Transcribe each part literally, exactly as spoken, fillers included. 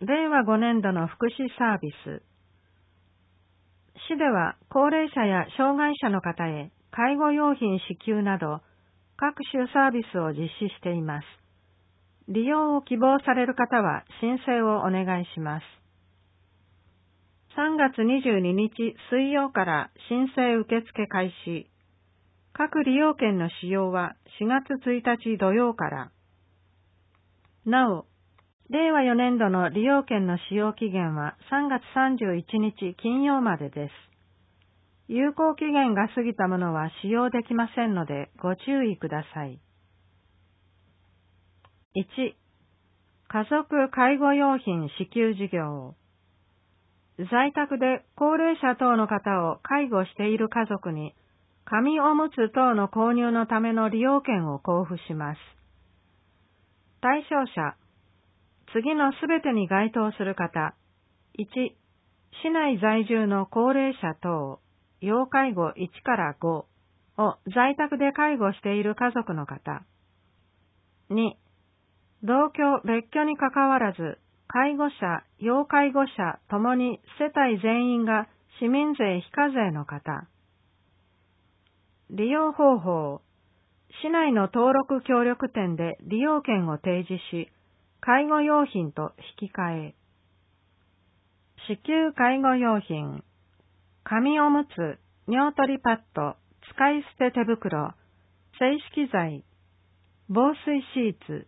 れいわごねんどの福祉サービス。市では高齢者や障害者の方へ介護用品支給など各種サービスを実施しています。利用を希望される方は申請をお願いします。さんがつにじゅうににち水曜から申請受付開始。各利用券の使用はしがつついたち土曜から。なお、れいわよねんどの利用券の使用期限はさんがつさんじゅういちにち金曜までです。有効期限が過ぎたものは使用できませんのでご注意ください。いち. 家族介護用品支給事業。在宅で高齢者等の方を介護している家族に紙おむつ等の購入のための利用券を交付します。対象者、次のすべてに該当する方。いち. 市内在住の高齢者等、要介護いちからごを在宅で介護している家族の方。に. 同居別居にかかわらず、介護者、要介護者ともに世帯全員が市民税非課税の方。利用方法。市内の登録協力店で利用券を提示し、介護用品と引き換え。支給介護用品。紙おむつ、尿取りパッド、使い捨て手袋、静式剤、防水シーツ。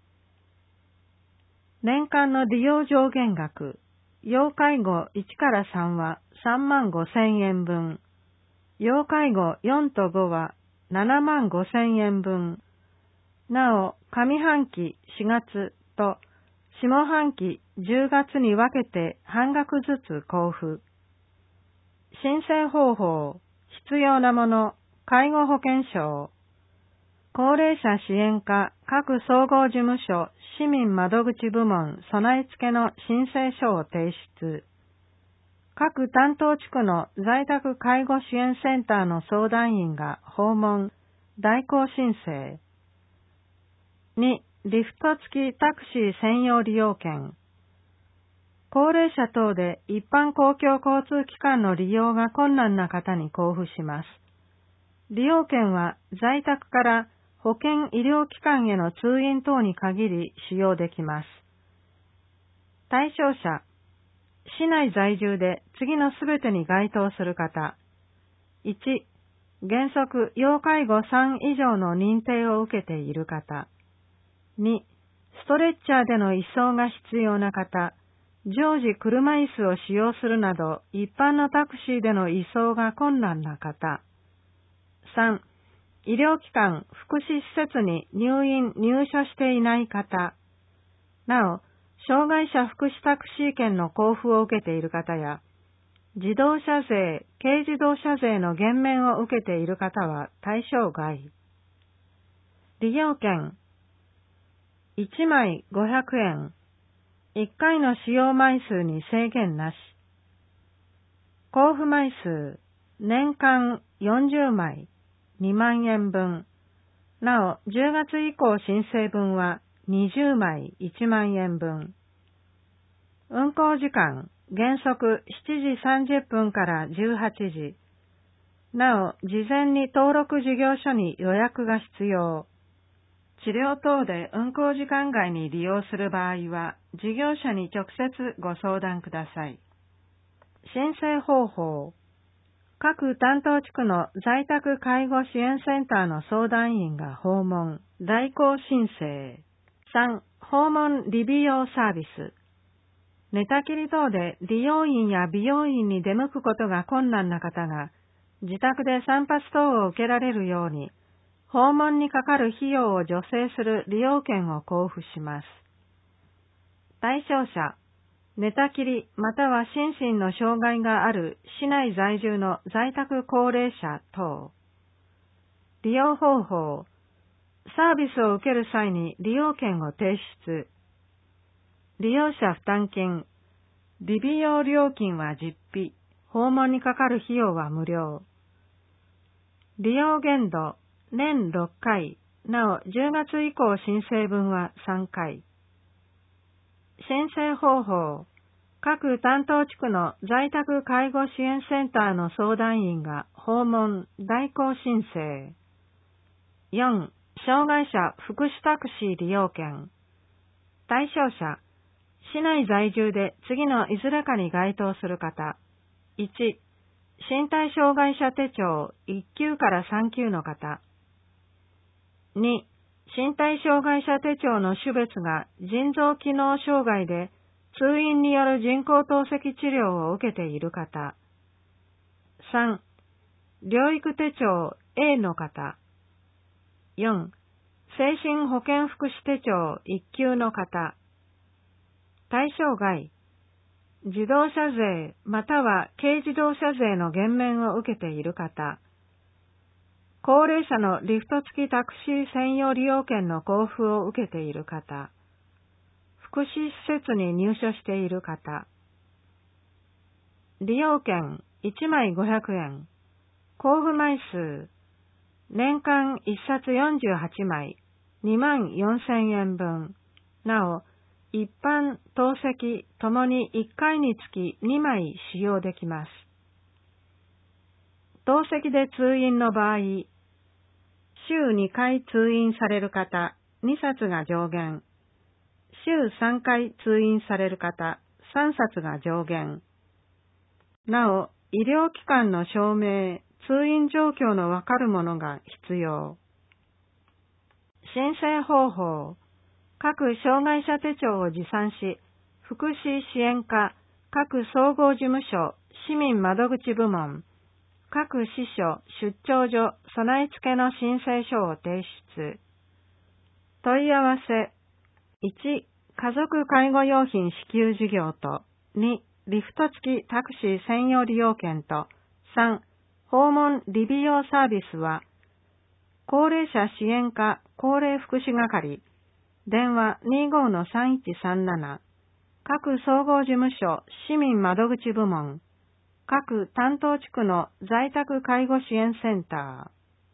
年間の利用上限額。要介護いちからさんはさんまんごせんえんぶん。要介護よんとごはななまんごせんえんぶん。なお、上半期しがつと下半期じゅうがつに分けて半額ずつ交付。申請方法、必要なもの、介護保険証。高齢者支援課各総合事務所市民窓口部門備え付けの申請書を提出。各担当地区の在宅介護支援センターの相談員が訪問、代行申請。に. リフト付きタクシー専用利用券。高齢者等で一般公共交通機関の利用が困難な方に交付します。利用券は在宅から保健医療機関への通院等に限り使用できます。対象者、市内在住で次のすべてに該当する方。いち. 原則要介護さん以上の認定を受けている方。に. ストレッチャーでの移送が必要な方、常時車椅子を使用するなど一般のタクシーでの移送が困難な方。さん. 医療機関、福祉施設に入院・入所していない方。なお、障害者福祉タクシー券の交付を受けている方や、自動車税、軽自動車税の減免を受けている方は対象外。利用券。いちまいごひゃくえん。いっかいの使用枚数に制限なし。交付枚数、年間よんじゅうまい、にまんえんぶん。なお、じゅうがつ以降申請分はにじゅうまいいちまんえんぶん。運行時間、原則しちじさんじゅっぷんからじゅうはちじ。なお、事前に登録事業所に予約が必要。治療等で運行時間外に利用する場合は、事業者に直接ご相談ください。申請方法。各担当地区の在宅介護支援センターの相談員が訪問、代行申請。さん. 訪問理美容サービス。寝たきり等で理容院や美容院に出向くことが困難な方が、自宅で散髪等を受けられるように、訪問にかかる費用を助成する利用券を交付します。対象者、寝たきりまたは心身の障害がある市内在住の在宅高齢者等。利用方法、サービスを受ける際に利用券を提出。利用者負担金、理美容料金は実費、訪問にかかる費用は無料。利用限度、年ろっかい、なおじゅうがつ以降申請分はさんかい。 申請方法。各担当地区の在宅介護支援センターの相談員が訪問、代行申請。よん、障害者福祉タクシー利用券。対象者、市内在住で次のいずれかに該当する方。いち、身体障害者手帳いっ級からさん級の方。に、身体障害者手帳の種別が腎臓機能障害で通院による人工透析治療を受けている方。さん、療育手帳 A の方。よん、精神保健福祉手帳いっ級の方。対象外、自動車税または軽自動車税の減免を受けている方。高齢者のリフト付きタクシー専用利用券の交付を受けている方。福祉施設に入所している方。利用券いちまいごひゃくえん。交付枚数。年間いっさつよんじゅうはちまい、にまんよんせんえんぶん。なお、一般、透析ともにいっかいにつきにまい使用できます。透析で通院の場合、週にかい通院される方、にさつが上限。週さんかい通院される方、さんさつが上限。なお、医療機関の証明、通院状況のわかるものが必要。申請方法。各障害者手帳を持参し、福祉支援課、各総合事務所、市民窓口部門、各支所、出張所、備え付けの申請書を提出。問い合わせ。いち、家族介護用品支給事業と、に、リフト付きタクシー専用利用券と、さん、訪問理美容サービスは、高齢者支援課高齢福祉係、電話 にごのさんいちさんなな、各総合事務所市民窓口部門、各担当地区の在宅介護支援センタ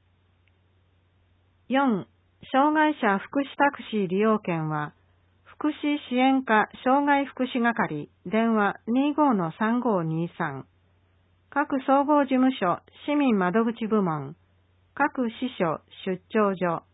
ー。よん、障害者福祉タクシー利用券は、福祉支援課障害福祉係、電話 にごのさんごにさん、各総合事務所市民窓口部門、各支所出張所、